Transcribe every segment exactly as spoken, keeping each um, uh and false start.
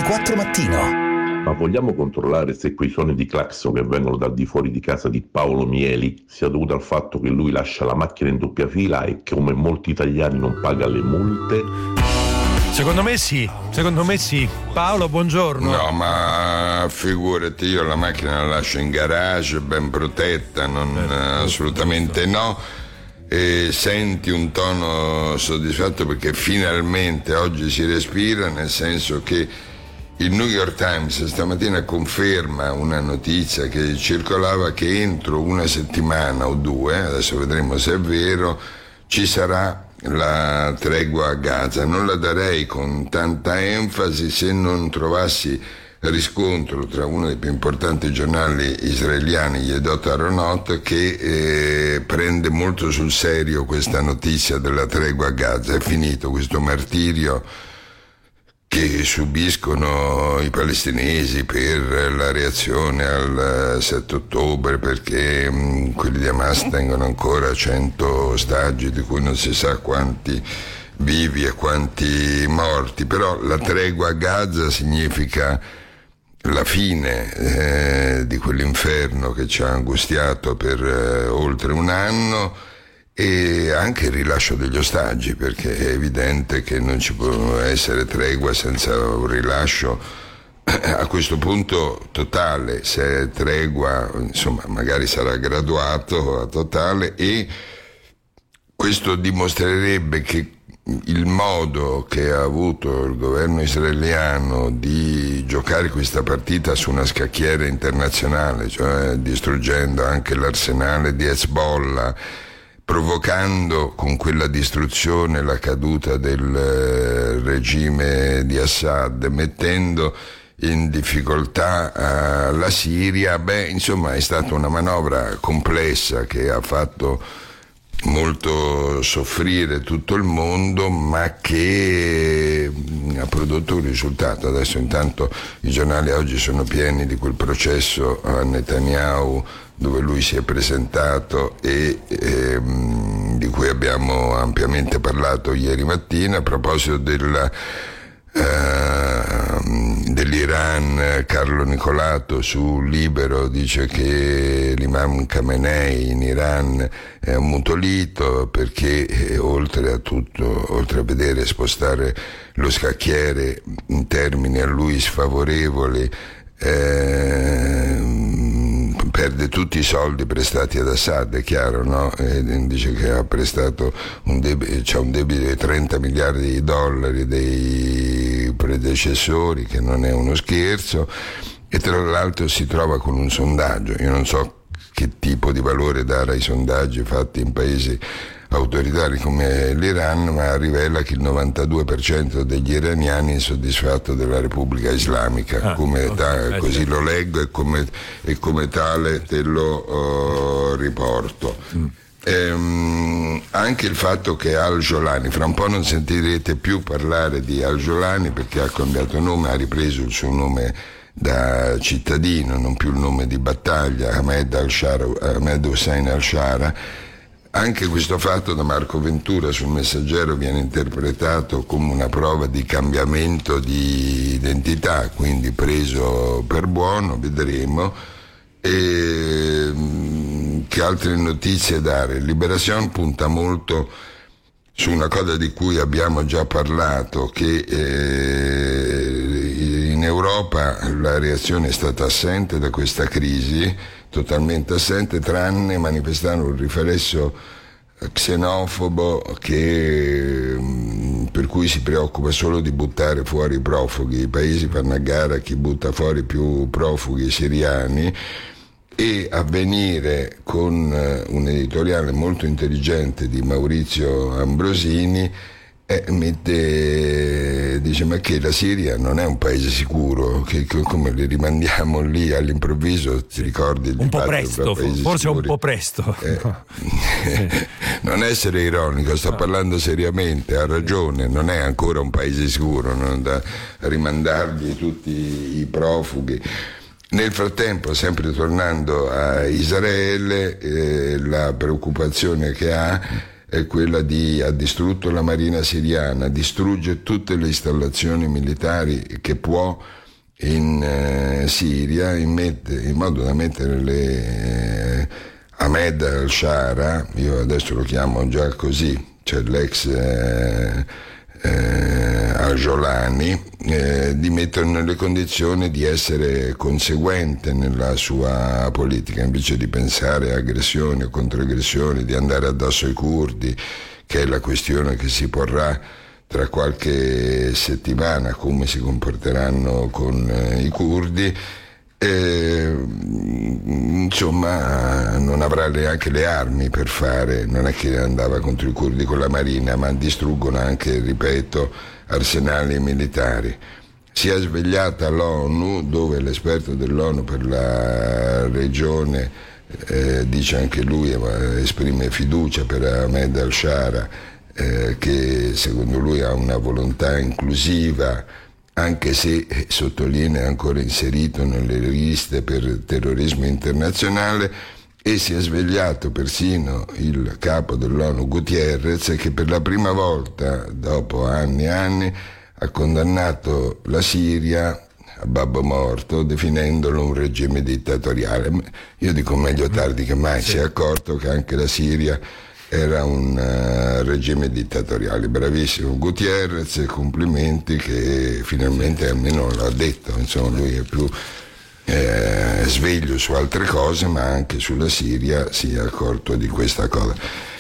quattro Mattino. Ma vogliamo controllare se quei suoni di clacson che vengono dal di fuori di casa di Paolo Mieli sia dovuto al fatto che lui lascia la macchina in doppia fila e che, come molti italiani, non paga le multe? Secondo me sì, secondo me sì. Paolo, buongiorno. No, ma figurati, io la macchina la lascio in garage, ben protetta, non, eh, assolutamente no. E senti un tono soddisfatto perché finalmente oggi si respira, nel senso che il New York Times stamattina conferma una notizia che circolava, che entro una settimana o due, adesso vedremo se è vero, ci sarà la tregua a Gaza. Non la darei con tanta enfasi se non trovassi riscontro tra uno dei più importanti giornali israeliani, Yedot Aharonot, che eh, prende molto sul serio questa notizia della tregua a Gaza. È finito questo martirio che subiscono i palestinesi per la reazione al sette ottobre, perché mh, quelli di Hamas tengono ancora cento ostaggi di cui non si sa quanti vivi e quanti morti. Però la tregua a Gaza significa la fine eh, di quell'inferno che ci ha angustiato per eh, oltre un anno, e anche il rilascio degli ostaggi, perché è evidente che non ci può essere tregua senza un rilascio a questo punto totale. Se è tregua, insomma, magari sarà graduato a totale, e questo dimostrerebbe che il modo che ha avuto il governo israeliano di giocare questa partita su una scacchiera internazionale, cioè distruggendo anche l'arsenale di Hezbollah, provocando con quella distruzione la caduta del eh, regime di Assad, mettendo in difficoltà eh, la Siria, beh, insomma, è stata una manovra complessa che ha fatto molto soffrire tutto il mondo, ma che ha prodotto un risultato. Adesso intanto i giornali oggi sono pieni di quel processo a Netanyahu dove lui si è presentato e ehm, di cui abbiamo ampiamente parlato ieri mattina. A proposito della, eh, dell'Iran, Carlo Nicolato su Libero dice che l'imam Khamenei in Iran è un mutolito perché eh, oltre a tutto, oltre a vedere spostare lo scacchiere in termini a lui sfavorevoli, eh, perde tutti i soldi prestati ad Assad, è chiaro, no? E dice che ha prestato un debito, c'ha un debito di trenta miliardi di dollari dei predecessori, che non è uno scherzo, e tra l'altro si trova con un sondaggio. Io non so che tipo di valore dare ai sondaggi fatti in paesi autoritari come l'Iran, ma rivela che il novantadue per cento degli iraniani è soddisfatto della Repubblica Islamica, ah, come okay, ta- così lo leggo e come, e come tale te lo uh, riporto. Mm. Ehm, anche il fatto che Al-Jolani, fra un po' non sentirete più parlare di Al-Jolani perché ha cambiato nome, ha ripreso il suo nome da cittadino, non più il nome di battaglia, Ahmed, al-Shara, Ahmed Hussein al-Shara. Anche questo fatto da Marco Ventura sul Messaggero viene interpretato come una prova di cambiamento di identità, quindi preso per buono, vedremo. E che altre notizie dare? Libération punta molto su una cosa di cui abbiamo già parlato, che eh, in Europa la reazione è stata assente da questa crisi, totalmente assente, tranne manifestare un riflesso xenofobo che, per cui si preoccupa solo di buttare fuori i profughi. I paesi fanno a gara chi butta fuori più profughi siriani, e a venire con un editoriale molto intelligente di Maurizio Ambrosini, eh, mette, dice: ma che la Siria non è un paese sicuro, che, che come li rimandiamo lì all'improvviso, ti ricordi il un po' presto, forse sicuri? Un po' presto eh, non essere ironico, sto no. parlando seriamente, ha ragione, non è ancora un paese sicuro, non da rimandargli tutti i profughi. Nel frattempo, sempre tornando a Israele, eh, la preoccupazione che ha è quella di ha distrutto la marina siriana, distrugge tutte le installazioni militari che può in eh, Siria in, mette, in modo da mettere le eh, Ahmed al-Shara, io adesso lo chiamo già così, cioè l'ex eh, eh, al-Jolani, eh, di metterlo nelle condizioni di essere conseguente nella sua politica, invece di pensare a aggressioni o controaggressioni, di andare addosso ai curdi, che è la questione che si porrà tra qualche settimana, come si comporteranno con eh, i curdi. E, insomma, non avrà neanche le armi per fare, non è che andava contro i curdi con la marina, ma distruggono anche, ripeto, arsenali militari. Si è svegliata l'ONU, dove l'esperto dell'ONU per la regione eh, dice anche lui, eh, esprime fiducia per Ahmed al-Shara, eh, che secondo lui ha una volontà inclusiva, anche se eh, sottolinea ancora inserito nelle liste per terrorismo internazionale, e si è svegliato persino il capo dell'ONU Guterres, che per la prima volta dopo anni e anni ha condannato la Siria a babbo morto, definendolo un regime dittatoriale. Io dico meglio tardi che mai, sì. Si è accorto che anche la Siria era un uh, regime dittatoriale. Bravissimo Gutierrez, complimenti, che finalmente almeno l'ha detto, insomma lui è più eh, sveglio su altre cose, ma anche sulla Siria si è accorto di questa cosa.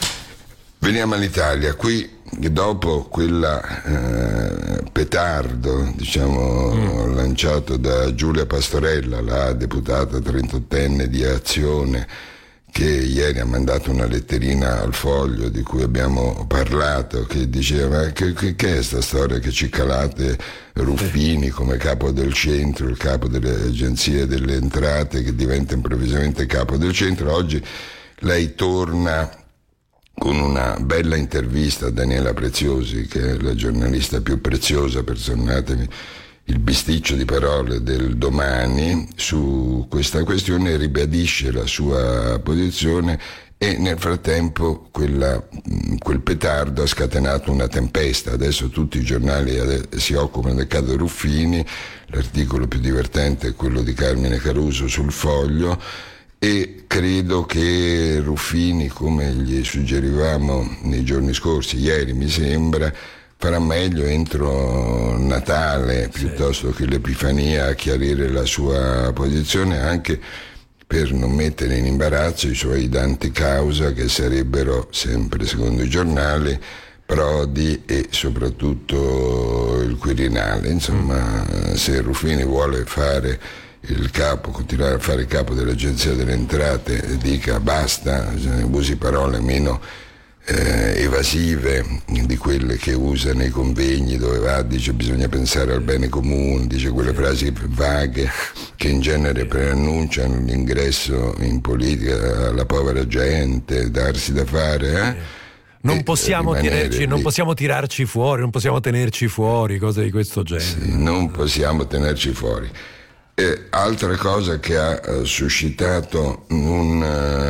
Veniamo all'Italia. Qui dopo quella eh, petardo, diciamo, mm. lanciato da Giulia Pastorella, la deputata trentottenne di Azione, che ieri ha mandato una letterina al Foglio di cui abbiamo parlato, che diceva: ma che, che, che è sta storia che ci calate Ruffini come capo del centro, il capo delle agenzie delle entrate, che diventa improvvisamente capo del centro? Oggi lei torna con una bella intervista a Daniela Preziosi, che è la giornalista più preziosa, perdonatemi il bisticcio di parole, del Domani, su questa questione, ribadisce la sua posizione, e nel frattempo quella, quel petardo ha scatenato una tempesta. Adesso tutti i giornali si occupano del caso Ruffini, l'articolo più divertente è quello di Carmine Caruso sul Foglio, e credo che Ruffini, come gli suggerivamo nei giorni scorsi, ieri mi sembra, farà meglio entro Natale piuttosto che l'Epifania a chiarire la sua posizione, anche per non mettere in imbarazzo i suoi danti causa, che sarebbero, sempre secondo i giornali, Prodi e soprattutto il Quirinale. Insomma, mm. se Ruffini vuole fare il capo, continuare a fare il capo dell'Agenzia delle Entrate, dica basta, usi parole meno eh, evasive di quelle che usa nei convegni, dove va, dice bisogna pensare al bene comune, dice quelle frasi vaghe che in genere preannunciano l'ingresso in politica alla povera gente, darsi da fare, eh? Non possiamo, tirarci, non possiamo tirarci fuori, non possiamo tenerci fuori, cose di questo genere. Sì, non possiamo tenerci fuori. E altra cosa che ha uh, suscitato un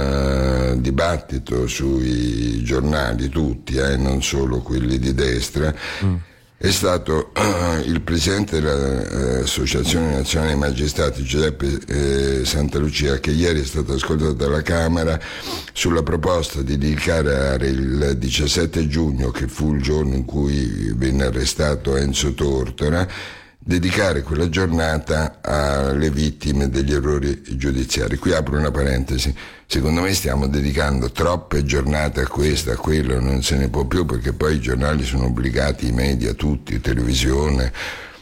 uh, dibattito sui giornali tutti, eh, non solo quelli di destra, mm. è stato uh, il presidente dell'Associazione Nazionale dei Magistrati, Giuseppe eh, Santalucia, che ieri è stato ascoltato dalla Camera sulla proposta di dichiarare il diciassette giugno, che fu il giorno in cui venne arrestato Enzo Tortora, dedicare quella giornata alle vittime degli errori giudiziari. Qui apro una parentesi: secondo me stiamo dedicando troppe giornate a questo, a quello, non se ne può più, perché poi i giornali sono obbligati, i media tutti, televisione,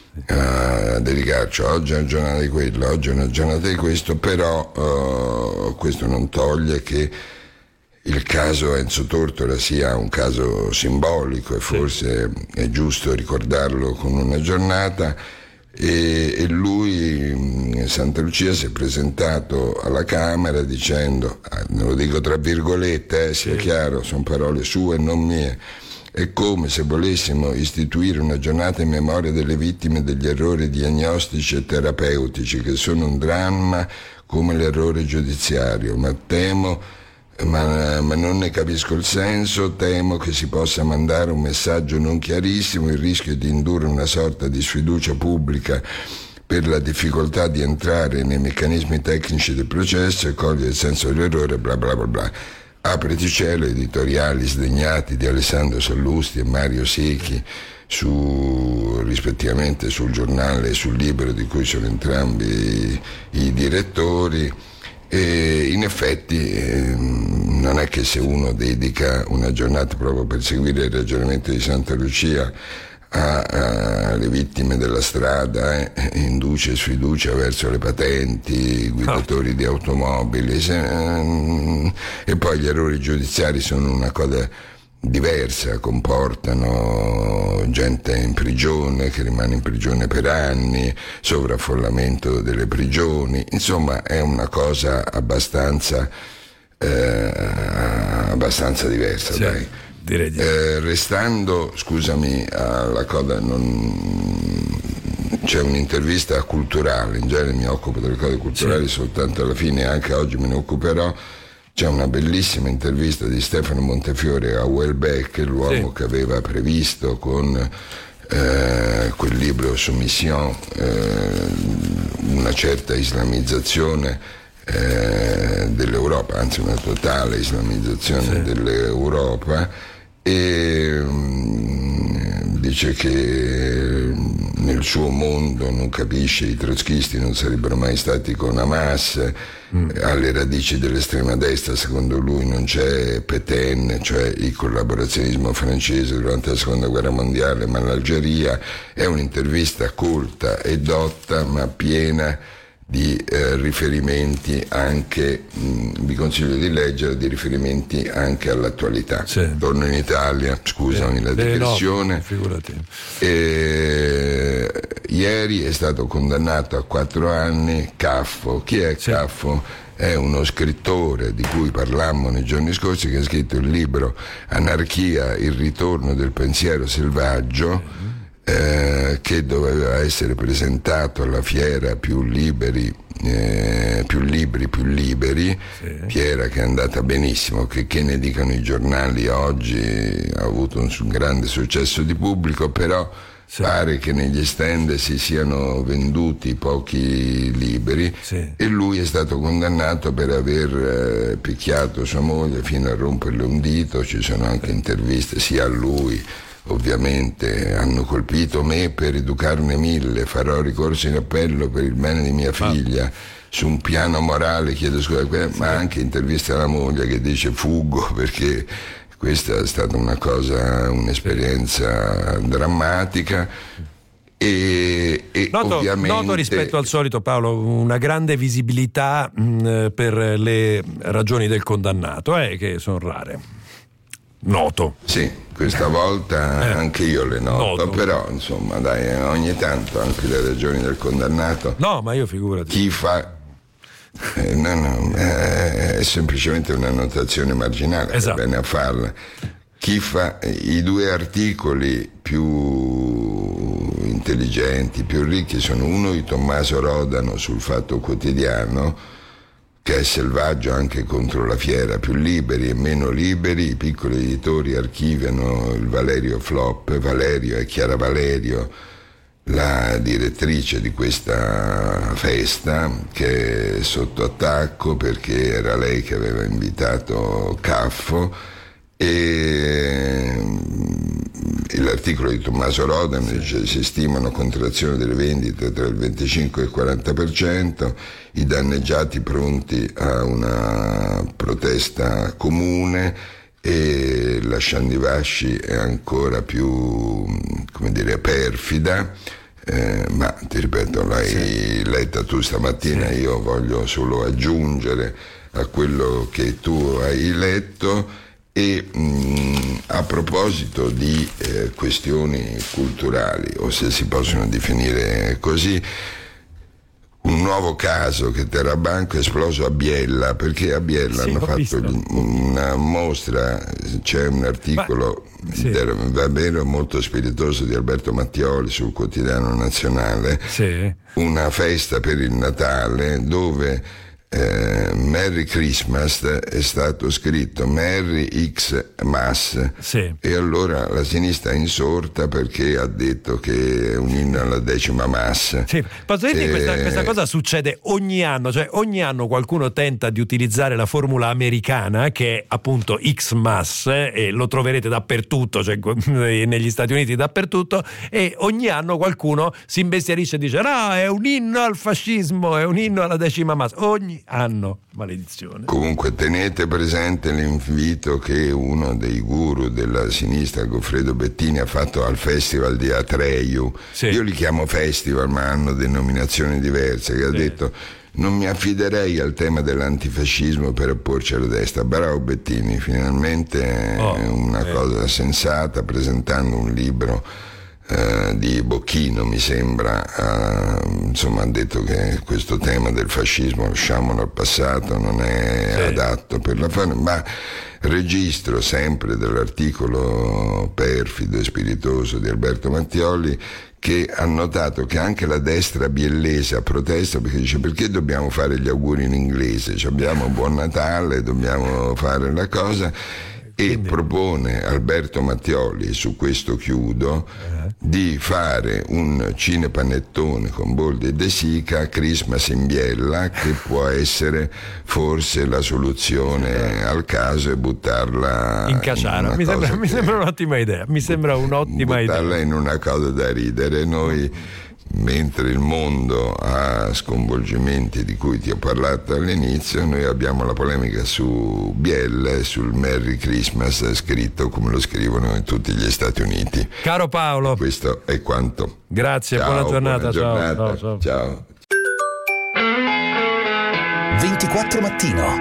a dedicarci oggi è una giornata di quello, oggi è una giornata di questo, però uh, questo non toglie che il caso Enzo Tortora sia un caso simbolico, e forse è giusto ricordarlo con una giornata. E, e lui, Santalucia, si è presentato alla Camera dicendo, ah, lo dico tra virgolette, eh, sia chiaro, sono parole sue e non mie: è come se volessimo istituire una giornata in memoria delle vittime degli errori diagnostici e terapeutici, che sono un dramma come l'errore giudiziario, ma temo Ma, ma non ne capisco il senso, temo che si possa mandare un messaggio non chiarissimo, il rischio di indurre una sorta di sfiducia pubblica per la difficoltà di entrare nei meccanismi tecnici del processo e cogliere il senso dell'errore, bla bla bla bla. Apriti cielo, editoriali sdegnati di Alessandro Sallusti e Mario Secchi, su, rispettivamente sul Giornale e sul Libero, di cui sono entrambi i direttori. E in effetti eh, non è che se uno dedica una giornata proprio per seguire il ragionamento di Santa Lucia alle vittime della strada, eh, induce sfiducia verso le patenti, i guidatori di automobili, se, eh, e poi gli errori giudiziari sono una cosa diversa, comportano gente in prigione che rimane in prigione per anni, sovraffollamento delle prigioni, insomma è una cosa abbastanza eh, abbastanza diversa, sì, dai. Direi di... eh, restando, scusami, alla coda, non... c'è un'intervista culturale, in genere mi occupo delle cose culturali, sì, soltanto alla fine, anche oggi me ne occuperò. C'è una bellissima intervista di Stefano Montefiore a Houellebecq, l'uomo, sì, che aveva previsto con eh, quel libro Soumission eh, una certa islamizzazione eh, dell'Europa, anzi una totale islamizzazione, sì, dell'Europa, e um, dice che nel suo mondo non capisce, i trotskisti non sarebbero mai stati con Hamas, mm. alle radici dell'estrema destra secondo lui non c'è Pétain, cioè il collaborazionismo francese durante la seconda guerra mondiale, ma l'Algeria. È un'intervista colta e dotta, ma piena di eh, riferimenti anche, mh, vi consiglio di leggere, di riferimenti anche all'attualità. Sì. Torno in Italia, scusami eh, la digressione. No, figurati. E, ieri è stato condannato a quattro anni Caffo. Chi è sì. Caffo? È uno scrittore di cui parlammo nei giorni scorsi, che ha scritto il libro Anarchia, il ritorno del pensiero selvaggio, mm. Eh, che doveva essere presentato alla fiera Più Liberi, eh, più libri, più liberi, sì. Fiera che è andata benissimo, che, che ne dicano i giornali oggi, ha avuto un, un grande successo di pubblico, però sì. pare che negli stand si siano venduti pochi libri, sì. e lui è stato condannato per aver eh, picchiato sua moglie fino a romperle un dito. Ci sono anche interviste sia a lui, ovviamente, hanno colpito me per educarne mille, farò ricorso in appello per il bene di mia figlia, ah. su un piano morale chiedo scusa, sì. ma anche interviste alla moglie che dice fuggo perché questa è stata una cosa, un'esperienza drammatica. E, e noto, ovviamente noto rispetto al solito, Paolo, una grande visibilità mh, per le ragioni del condannato, eh, che sono rare. Noto. Sì, questa volta eh, anche io le noto, noto. Però insomma dai, ogni tanto anche le ragioni del condannato. No, ma io figurati. Chi fa eh, no, no, eh, è semplicemente una notazione marginale, esatto. Bene a farla. Chi fa i due articoli più intelligenti, più ricchi, sono uno di Tommaso Rodano sul Fatto Quotidiano, che è selvaggio anche contro la fiera, più liberi e meno liberi, i piccoli editori archiviano il Valerio Flop, Valerio è Chiara Valerio, la direttrice di questa festa, che è sotto attacco perché era lei che aveva invitato Caffo, e l'articolo di Tommaso Rodano sì. dice: si stima una contrazione delle vendite tra il venticinque e il quaranta per cento, i danneggiati pronti a una protesta comune, e la Sciandivasci è ancora più, come dire, perfida, eh, ma ti ripeto, l'hai sì. letta tu stamattina, sì. io voglio solo aggiungere a quello che tu hai letto. E mh, a proposito di eh, questioni culturali, o se si possono definire così, un nuovo caso che terrà banco è esploso a Biella, perché a Biella sì, hanno fatto visto. una mostra, c'è un articolo Ma, sì. davvero molto spiritoso di Alberto Mattioli sul Quotidiano Nazionale, sì. una festa per il Natale dove eh, Merry Christmas è stato scritto Merry X Mass, sì. E allora la sinistra è insorta perché ha detto che è un inno alla decima massa. Sì. Posso dirti, e... questa, questa cosa succede ogni anno, cioè ogni anno qualcuno tenta di utilizzare la formula americana che è appunto X Mass, eh, e lo troverete dappertutto, cioè negli Stati Uniti dappertutto, e ogni anno qualcuno si imbestialisce e dice no, è un inno al fascismo, è un inno alla decima massa, ogni anno, maledizione. Comunque tenete presente l'invito che uno dei guru della sinistra, Goffredo Bettini, ha fatto al festival di Atreju. Sì. Io li chiamo festival ma hanno denominazioni diverse, che ha sì. detto non mi affiderei al tema dell'antifascismo per opporci alla destra. Bravo Bettini, finalmente oh, è una eh. cosa sensata, presentando un libro Uh, di Bocchino, mi sembra, uh, insomma ha detto che questo tema del fascismo lasciamolo al passato, non è sì. adatto per la fame, ma registro sempre dall'articolo perfido e spiritoso di Alberto Mattioli che ha notato che anche la destra biellese ha protesta perché dice perché dobbiamo fare gli auguri in inglese, cioè, abbiamo Buon Natale, dobbiamo fare la cosa. E quindi propone Alberto Mattioli, su questo chiudo, eh. di fare un cinepanettone con Boldi e De Sica, Christmas in biella, che può essere forse la soluzione al caso, e buttarla in caciara. Mi sembra, mi sembra un'ottima idea. Mi sembra un'ottima buttarla idea. Buttarla in una cosa da ridere. Noi, mentre il mondo ha sconvolgimenti di cui ti ho parlato all'inizio, noi abbiamo la polemica su Biella e sul Merry Christmas scritto come lo scrivono in tutti gli Stati Uniti. Caro Paolo, questo è quanto. Grazie, ciao, buona giornata, buona giornata. Ciao, ciao, ciao. Ciao. ventiquattro Mattino.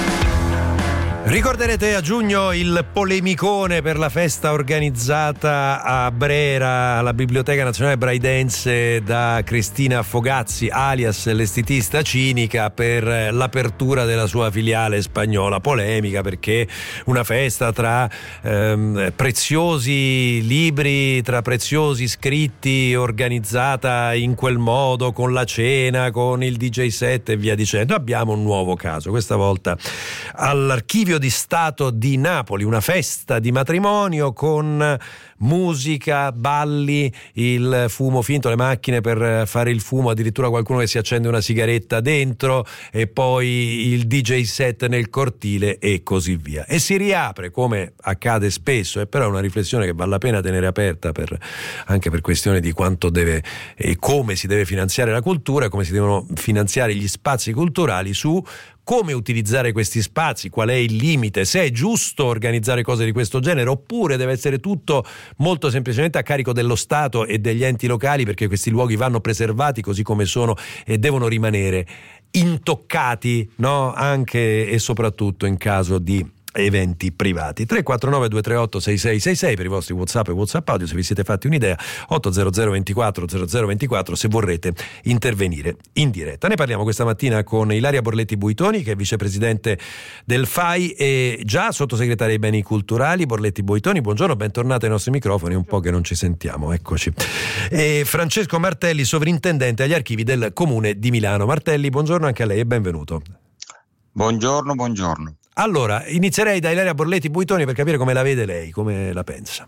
Ricorderete a giugno il polemicone per la festa organizzata a Brera alla Biblioteca Nazionale Braidense da Cristina Fogazzi, alias l'estetista cinica, per l'apertura della sua filiale spagnola. Polemica perché una festa tra ehm, preziosi libri, tra preziosi scritti, organizzata in quel modo, con la cena, con il D J set e via dicendo. Abbiamo un nuovo caso, questa volta all'Archivio di Stato di Napoli, una festa di matrimonio con musica, balli, il fumo finto, le macchine per fare il fumo, addirittura qualcuno che si accende una sigaretta dentro, e poi il D J set nel cortile e così via. E si riapre, come accade spesso, e però è una riflessione che vale la pena tenere aperta, per, anche per questione di quanto deve e come si deve finanziare la cultura, come si devono finanziare gli spazi culturali, su come utilizzare questi spazi, qual è il limite, se è giusto organizzare cose di questo genere oppure deve essere tutto molto semplicemente a carico dello Stato e degli enti locali, perché questi luoghi vanno preservati così come sono e devono rimanere intoccati, no? Anche e soprattutto in caso di eventi privati. Tre quattro nove due tre otto sei sei sei sei per i vostri WhatsApp e WhatsApp audio, se vi siete fatti un'idea. Otto zero zero ventiquattro zero zero ventiquattro se vorrete intervenire in diretta. Ne parliamo questa mattina con Ilaria Borletti Buitoni, che è vicepresidente del F A I e già sottosegretaria ai beni culturali. Borletti Buitoni, buongiorno, bentornata ai nostri microfoni, un po' che non ci sentiamo, eccoci. E Francesco Martelli, sovrintendente agli archivi del Comune di Milano. Martelli, buongiorno anche a lei e benvenuto. Buongiorno, buongiorno. Allora, inizierei da Ilaria Borletti Buitoni per capire come la vede lei, come la pensa.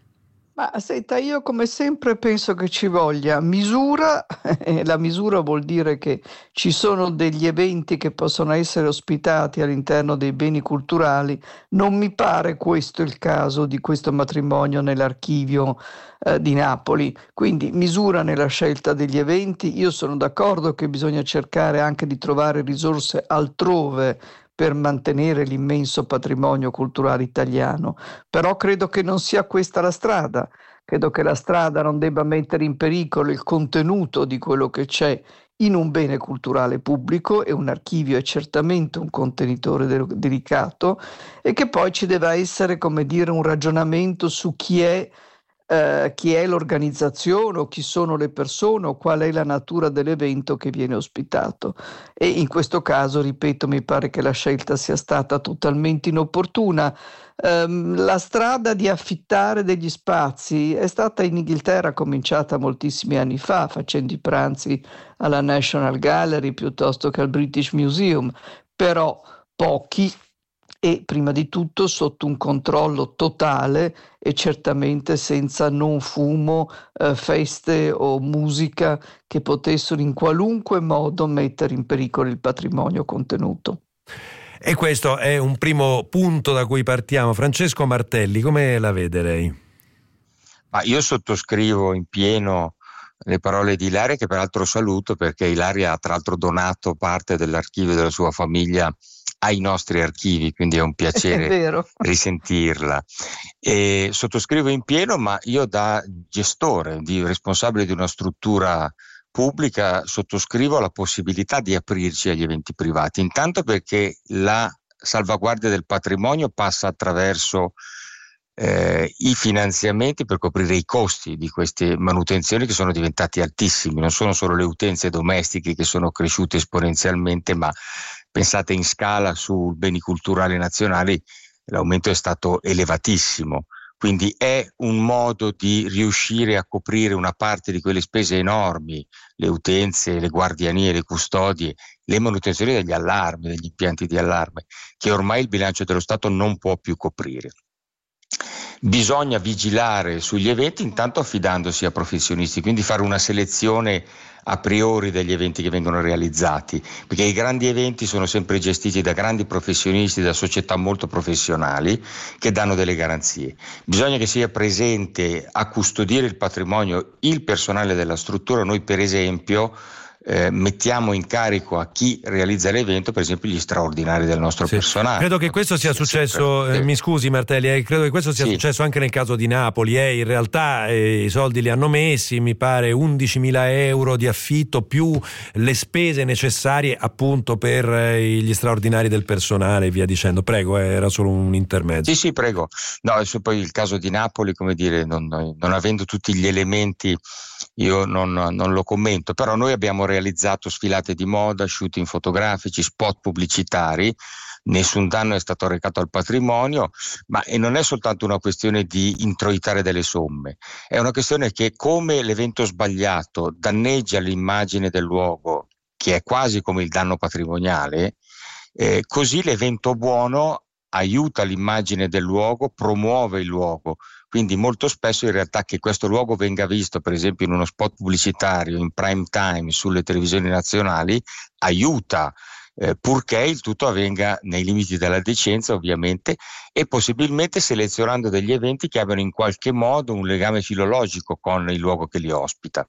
Ma senta, io come sempre penso che ci voglia misura, e la misura vuol dire che ci sono degli eventi che possono essere ospitati all'interno dei beni culturali. Non mi pare questo il caso di questo matrimonio nell'archivio eh, di Napoli, quindi misura nella scelta degli eventi. Io sono d'accordo che bisogna cercare anche di trovare risorse altrove per mantenere l'immenso patrimonio culturale italiano, però credo che non sia questa la strada. Credo che la strada non debba mettere in pericolo il contenuto di quello che c'è in un bene culturale pubblico, e un archivio è certamente un contenitore de- delicato, e che poi ci deve essere, come dire, un ragionamento su chi è eh, chi è l'organizzazione o chi sono le persone o qual è la natura dell'evento che viene ospitato. E in questo caso, ripeto, mi pare che la scelta sia stata totalmente inopportuna. Um, la strada di affittare degli spazi è stata in Inghilterra cominciata moltissimi anni fa, facendo i pranzi alla National Gallery piuttosto che al British Museum, però pochi e prima di tutto sotto un controllo totale e certamente senza non fumo, eh, feste o musica che potessero in qualunque modo mettere in pericolo il patrimonio contenuto. E questo è un primo punto da cui partiamo. Francesco Martelli, come la vede lei? Ma io sottoscrivo in pieno le parole di Ilaria, che peraltro saluto perché Ilaria ha tra l'altro donato parte dell'archivio della sua famiglia ai nostri archivi, quindi è un piacere è risentirla. E sottoscrivo in pieno, ma io da gestore, di responsabile di una struttura pubblica, sottoscrivo la possibilità di aprirci agli eventi privati, intanto perché la salvaguardia del patrimonio passa attraverso eh, i finanziamenti per coprire i costi di queste manutenzioni che sono diventati altissimi. Non sono solo le utenze domestiche che sono cresciute esponenzialmente, ma pensate in scala su beni culturali nazionali, l'aumento è stato elevatissimo. Quindi è un modo di riuscire a coprire una parte di quelle spese enormi, le utenze, le guardianie, le custodie, le manutenzioni degli allarmi, degli impianti di allarme, che ormai il bilancio dello Stato non può più coprire. Bisogna vigilare sugli eventi intanto affidandosi a professionisti, quindi fare una selezione a priori degli eventi che vengono realizzati, perché i grandi eventi sono sempre gestiti da grandi professionisti, da società molto professionali che danno delle garanzie. Bisogna che sia presente a custodire il patrimonio il personale della struttura. Noi per esempio Eh, mettiamo in carico a chi realizza l'evento, per esempio, gli straordinari del nostro sì. personale. Credo che questo sia successo, eh, mi scusi Martelli, eh, credo che questo sia sì. successo anche nel caso di Napoli. Eh. In realtà eh, i soldi li hanno messi, mi pare undicimila euro di affitto più le spese necessarie appunto per eh, gli straordinari del personale e via dicendo. Prego, eh, era solo un intermezzo. Sì, sì, prego. No, adesso poi il caso di Napoli, come dire, non, non avendo tutti gli elementi, io non, non lo commento, però noi abbiamo realizzato sfilate di moda, shooting fotografici, spot pubblicitari, nessun danno è stato arrecato al patrimonio, ma e non è soltanto una questione di introitare delle somme, è una questione che, come l'evento sbagliato danneggia l'immagine del luogo, che è quasi come il danno patrimoniale, eh, così l'evento buono aiuta l'immagine del luogo, promuove il luogo. Quindi molto spesso in realtà che questo luogo venga visto per esempio in uno spot pubblicitario in prime time sulle televisioni nazionali aiuta, eh, purché il tutto avvenga nei limiti della decenza ovviamente, e possibilmente selezionando degli eventi che abbiano in qualche modo un legame filologico con il luogo che li ospita.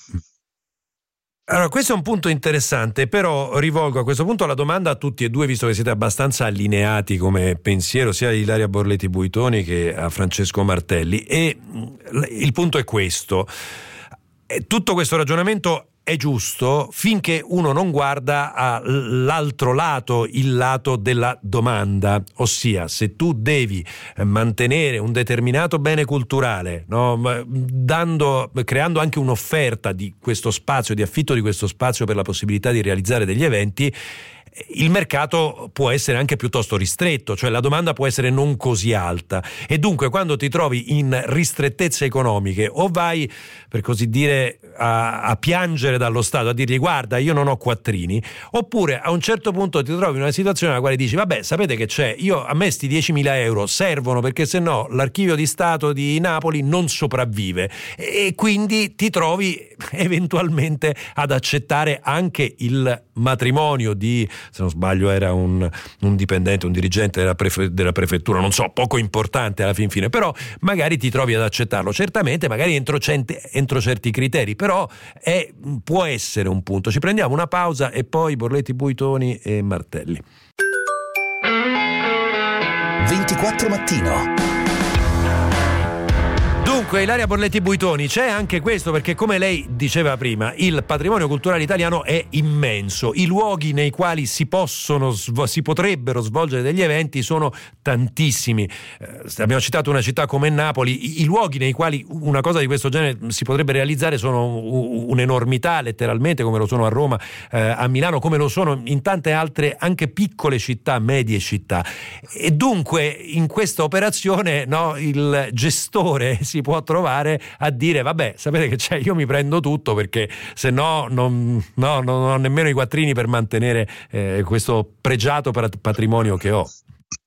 Allora, questo è un punto interessante, però rivolgo a questo punto la domanda a tutti e due, visto che siete abbastanza allineati come pensiero, sia a Ilaria Borletti Buitoni che a Francesco Martelli. E il punto è questo: tutto questo ragionamento è giusto finché uno non guarda all'altro lato, il lato della domanda, ossia se tu devi mantenere un determinato bene culturale, no, dando, creando anche un'offerta di questo spazio, di affitto di questo spazio per la possibilità di realizzare degli eventi, il mercato può essere anche piuttosto ristretto, cioè la domanda può essere non così alta, e dunque quando ti trovi in ristrettezze economiche o vai, per così dire, a, a piangere dallo Stato, a dirgli guarda io non ho quattrini, oppure a un certo punto ti trovi in una situazione nella quale dici vabbè, sapete che c'è, io a me sti diecimila euro servono perché se no l'archivio di Stato di Napoli non sopravvive, e quindi ti trovi eventualmente ad accettare anche il matrimonio di, se non sbaglio era un, un dipendente, un dirigente della, prefe, della prefettura, non so, poco importante alla fin fine, però magari ti trovi ad accettarlo, certamente magari entro, centi, entro certi criteri, però è, può essere un punto. Ci prendiamo una pausa e poi Borletti Buitoni e Martelli. ventiquattro mattino. Dunque, Ilaria Borletti Buitoni, c'è anche questo, perché come lei diceva prima, il patrimonio culturale italiano è immenso, i luoghi nei quali si possono si potrebbero svolgere degli eventi sono tantissimi. Eh, abbiamo citato una città come Napoli, i, i luoghi nei quali una cosa di questo genere si potrebbe realizzare sono un'enormità, letteralmente, come lo sono a Roma, eh, a Milano, come lo sono in tante altre anche piccole città, medie città. E dunque in questa operazione, no, il gestore si può trovare a dire: vabbè, sapete che c'è, io mi prendo tutto, perché se no non, no, non ho nemmeno i quattrini per mantenere eh, questo pregiato patrimonio che ho.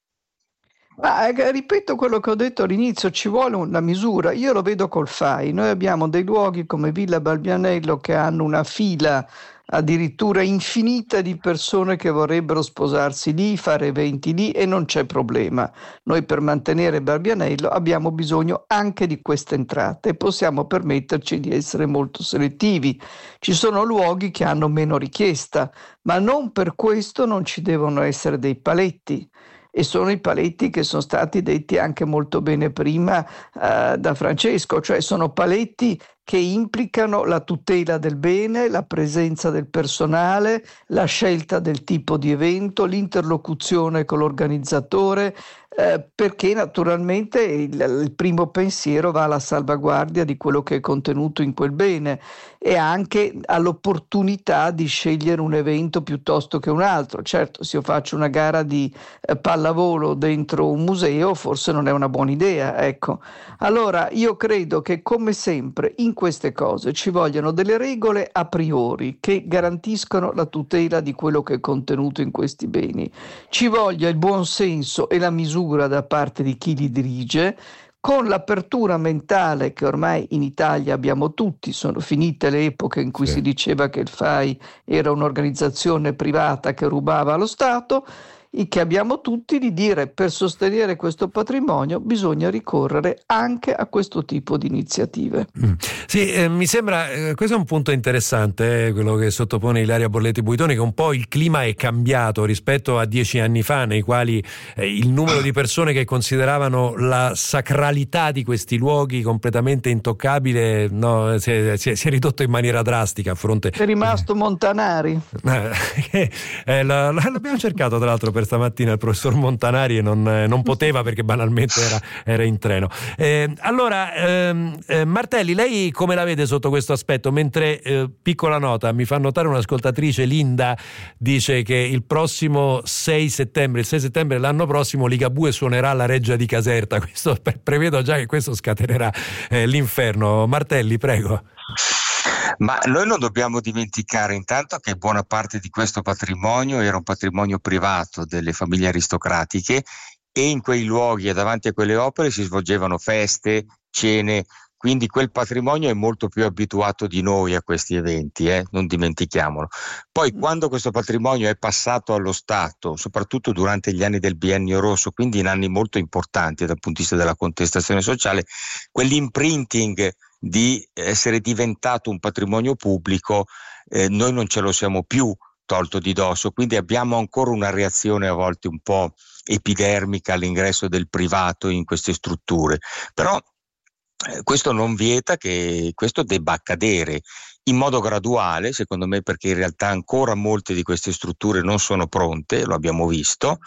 Ma ripeto quello che ho detto all'inizio, ci vuole una misura. Io lo vedo col F A I, noi abbiamo dei luoghi come Villa Barbianello che hanno una fila addirittura infinita di persone che vorrebbero sposarsi lì, fare eventi lì, e non c'è problema. Noi per mantenere Barbianello abbiamo bisogno anche di queste entrate e possiamo permetterci di essere molto selettivi. Ci sono luoghi che hanno meno richiesta, ma non per questo non ci devono essere dei paletti. E sono i paletti che sono stati detti anche molto bene prima uh, da Francesco, cioè sono paletti che implicano la tutela del bene, la presenza del personale, la scelta del tipo di evento, l'interlocuzione con l'organizzatore, eh, perché naturalmente il, il primo pensiero va alla salvaguardia di quello che è contenuto in quel bene e anche all'opportunità di scegliere un evento piuttosto che un altro. Certo, se io faccio una gara di eh, pallavolo dentro un museo, forse non è una buona idea, ecco. Allora io credo che, come sempre in queste cose, ci vogliono delle regole a priori che garantiscono la tutela di quello che è contenuto in questi beni. Ci voglia il buon senso e la misura da parte di chi li dirige, con l'apertura mentale che ormai in Italia abbiamo tutti. Sono finite le epoche in cui sì. si diceva che il F A I era un'organizzazione privata che rubava allo Stato, che abbiamo tutti, di dire: per sostenere questo patrimonio bisogna ricorrere anche a questo tipo di iniziative. Mm. Sì, eh, mi sembra, eh, questo è un punto interessante, eh, quello che sottopone Ilaria Borletti Buitoni, che un po' il clima è cambiato rispetto a dieci anni fa, nei quali eh, il numero di persone che consideravano la sacralità di questi luoghi completamente intoccabile, no, si, è, si, è, si è ridotto in maniera drastica a fronte. È rimasto Montanari. Eh, eh, la, la, l'abbiamo cercato tra l'altro per stamattina il professor Montanari e non, eh, non poteva, perché banalmente era, era in treno. Eh, allora, ehm, eh, Martelli, lei come la vede sotto questo aspetto? Mentre, eh, piccola nota, mi fa notare un'ascoltatrice, Linda, dice che il prossimo sei settembre, il sei settembre l'anno prossimo, Ligabue suonerà alla Reggia di Caserta. Questo, prevedo già che questo scatenerà eh, l'inferno. Martelli, prego. Ma noi non dobbiamo dimenticare intanto che buona parte di questo patrimonio era un patrimonio privato delle famiglie aristocratiche, e in quei luoghi e davanti a quelle opere si svolgevano feste, cene, quindi quel patrimonio è molto più abituato di noi a questi eventi, eh? Non dimentichiamolo. Poi quando questo patrimonio è passato allo Stato, soprattutto durante gli anni del biennio rosso, quindi in anni molto importanti dal punto di vista della contestazione sociale, quell'imprinting di essere diventato un patrimonio pubblico, eh, noi non ce lo siamo più tolto di dosso, quindi abbiamo ancora una reazione a volte un po' epidermica all'ingresso del privato in queste strutture, però eh, questo non vieta che questo debba accadere in modo graduale, secondo me, perché in realtà ancora molte di queste strutture non sono pronte, lo abbiamo visto,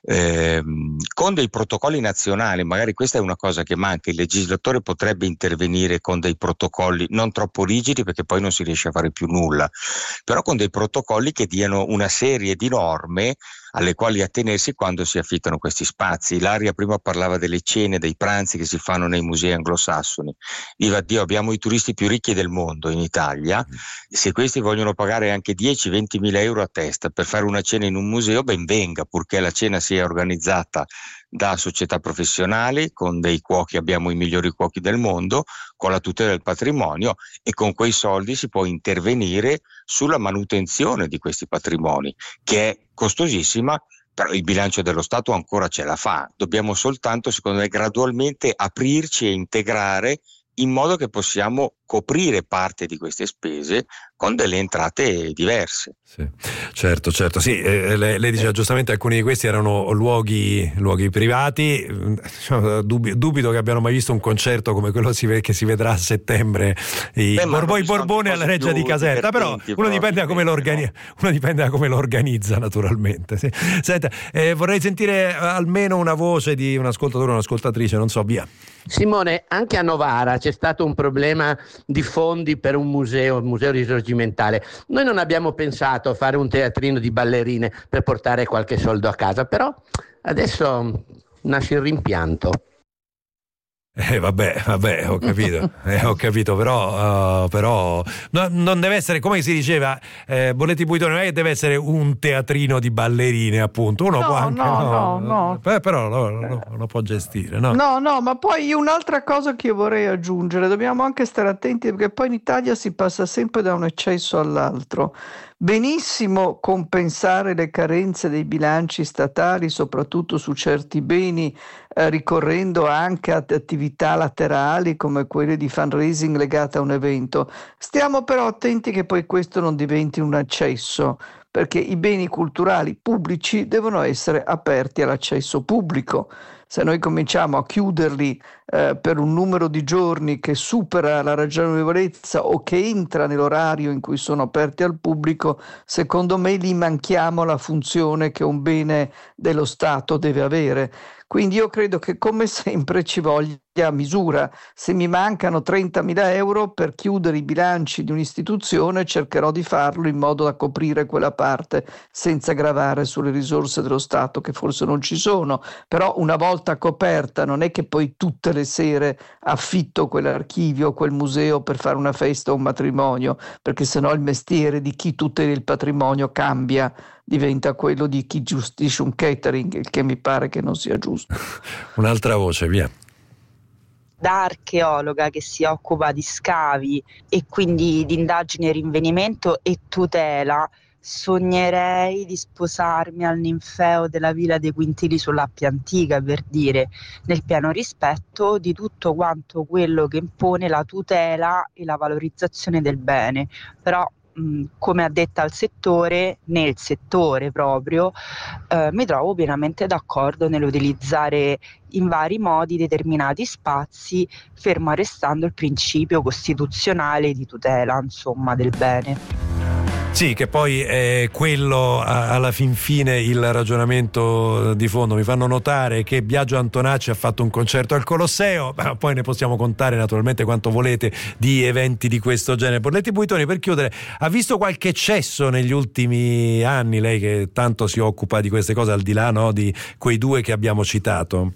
ehm, con dei protocolli nazionali. Magari questa è una cosa che manca, il legislatore potrebbe intervenire con dei protocolli non troppo rigidi, perché poi non si riesce a fare più nulla, però con dei protocolli che diano una serie di norme alle quali attenersi quando si affittano questi spazi. Ilaria prima parlava delle cene, dei pranzi che si fanno nei musei anglosassoni. Viva Dio, abbiamo i turisti più ricchi del mondo in Italia. Se questi vogliono pagare anche dieci venti mila euro a testa per fare una cena in un museo, ben venga, purché la cena sia organizzata da società professionali, con dei cuochi, abbiamo i migliori cuochi del mondo, con la tutela del patrimonio, e con quei soldi si può intervenire sulla manutenzione di questi patrimoni, che è costosissima, però il bilancio dello Stato ancora ce la fa. Dobbiamo soltanto, secondo me, gradualmente aprirci e integrare in modo che possiamo coprire parte di queste spese con delle entrate diverse. Sì, certo, certo, sì, eh, lei, lei diceva giustamente alcuni di questi erano luoghi, luoghi privati, diciamo, dub, dubito che abbiano mai visto un concerto come quello si, che si vedrà a settembre, i Beh, Borboi Borbone alla Reggia di Caserta, però uno dipende da come lo organizza, uno dipende da come lo organizza naturalmente. Sì. Senta, eh, vorrei sentire almeno una voce di un ascoltatore o un'ascoltatrice, non so, via. Simone, anche a Novara c'è stato un problema di fondi per un museo, un museo risorgimentale. Noi non abbiamo pensato a fare un teatrino di ballerine per portare qualche soldo a casa, però adesso nasce il rimpianto. Eh vabbè, vabbè, ho capito, eh, ho capito, però, uh, però no, non deve essere, come si diceva, eh, Bolletti Buitoni, non è che deve essere un teatrino di ballerine, appunto, uno no, può anche, no, no, no, no. Eh, però lo, lo, lo può gestire, no? No, no, ma poi un'altra cosa che io vorrei aggiungere, dobbiamo anche stare attenti perché poi in Italia si passa sempre da un eccesso all'altro. Benissimo compensare le carenze dei bilanci statali, soprattutto su certi beni, eh, ricorrendo anche ad attività laterali come quelle di fundraising legate a un evento. Stiamo però attenti che poi questo non diventi un eccesso, perché i beni culturali pubblici devono essere aperti all'accesso pubblico. Se noi cominciamo a chiuderli eh, per un numero di giorni che supera la ragionevolezza o che entra nell'orario in cui sono aperti al pubblico, secondo me lì manchiamo la funzione che un bene dello Stato deve avere. Quindi io credo che come sempre ci voglia misura. Se mi mancano trentamila euro per chiudere i bilanci di un'istituzione, cercherò di farlo in modo da coprire quella parte senza gravare sulle risorse dello Stato che forse non ci sono. Però una volta coperta non è che poi tutte le sere affitto quell'archivio, quel museo per fare una festa o un matrimonio, perché sennò il mestiere di chi tutela il patrimonio cambia, diventa quello di chi gestisce un catering, il che mi pare che non sia giusto. Un'altra voce, via. Da archeologa che si occupa di scavi e quindi di indagini e rinvenimento e tutela, sognerei di sposarmi al ninfeo della Villa dei Quintili sull'Appia Antica, per dire, nel pieno rispetto di tutto quanto quello che impone la tutela e la valorizzazione del bene. Però come addetta al settore, nel settore proprio, eh, mi trovo pienamente d'accordo nell'utilizzare in vari modi determinati spazi, fermo restando il principio costituzionale di tutela, insomma, del bene. Sì, che poi è quello alla fin fine il ragionamento di fondo. Mi fanno notare che Biagio Antonacci ha fatto un concerto al Colosseo, ma poi ne possiamo contare naturalmente quanto volete di eventi di questo genere. Bolletti Buitoni, per chiudere, ha visto qualche eccesso negli ultimi anni, lei che tanto si occupa di queste cose, al di là, no, di quei due che abbiamo citato?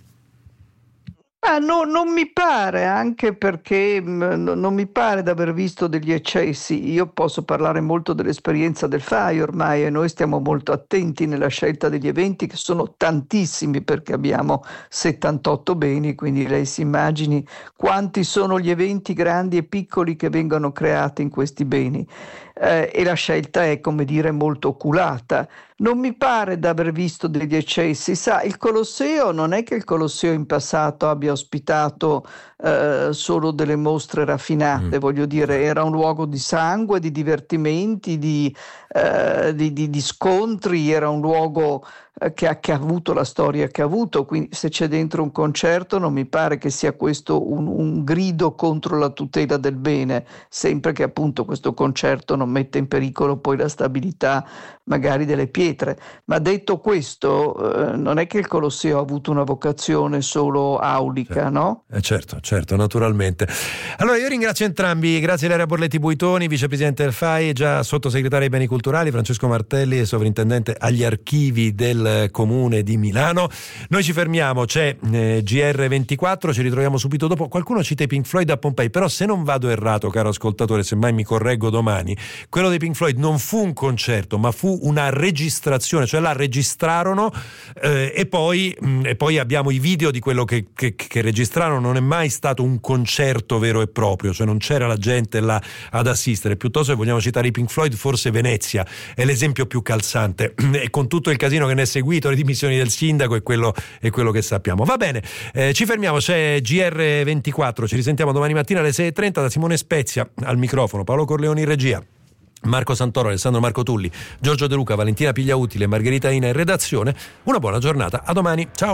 Ah, no, non mi pare, anche perché mh, no- non mi pare di aver visto degli eccessi. Io posso parlare molto dell'esperienza del F A I ormai e noi stiamo molto attenti nella scelta degli eventi, che sono tantissimi perché abbiamo settantotto beni, quindi lei si immagini quanti sono gli eventi grandi e piccoli che vengono creati in questi beni. Eh, e la scelta è, come dire, molto oculata. Non mi pare di aver visto degli eccessi. Sa, il Colosseo non è che il Colosseo in passato abbia ospitato eh, solo delle mostre raffinate, mm. voglio dire, era un luogo di sangue, di divertimenti, di, eh, di, di, di scontri, era un luogo eh, che, ha, che ha avuto la storia che ha avuto, quindi se c'è dentro un concerto non mi pare che sia questo un, un grido contro la tutela del bene, sempre che appunto questo concerto non mette in pericolo poi la stabilità magari delle pietre. Ma detto questo, eh, non è che il Colosseo ha avuto una vocazione solo aulica, certo. no? Eh certo, certo, naturalmente. Allora io ringrazio entrambi, grazie Ilaria Borletti Buitoni, vicepresidente del F A I, già sottosegretario ai beni culturali, Francesco Martelli, sovrintendente agli archivi del Comune di Milano. Noi ci fermiamo, c'è eh, G R ventiquattro, ci ritroviamo subito dopo. Qualcuno cita i Pink Floyd a Pompei, però se non vado errato, caro ascoltatore, semmai mi correggo domani, quello dei Pink Floyd non fu un concerto, ma fu una registrazione registrazione, cioè la registrarono eh, e, poi, mh, e poi abbiamo i video di quello che, che, che registrarono. Non è mai stato un concerto vero e proprio, cioè non c'era la gente là ad assistere. Piuttosto, se vogliamo citare i Pink Floyd, forse Venezia è l'esempio più calzante, e con tutto il casino che ne è seguito, le dimissioni del sindaco e quello, e quello che sappiamo. Va bene, eh, ci fermiamo, c'è G R ventiquattro, ci risentiamo domani mattina alle sei e trenta. Da Simone Spezia al microfono, Paolo Corleoni in regia, Marco Santoro, Alessandro Marco Tulli, Giorgio De Luca, Valentina Pigliautile, Margherita Ina in redazione. Una buona giornata, a domani, ciao.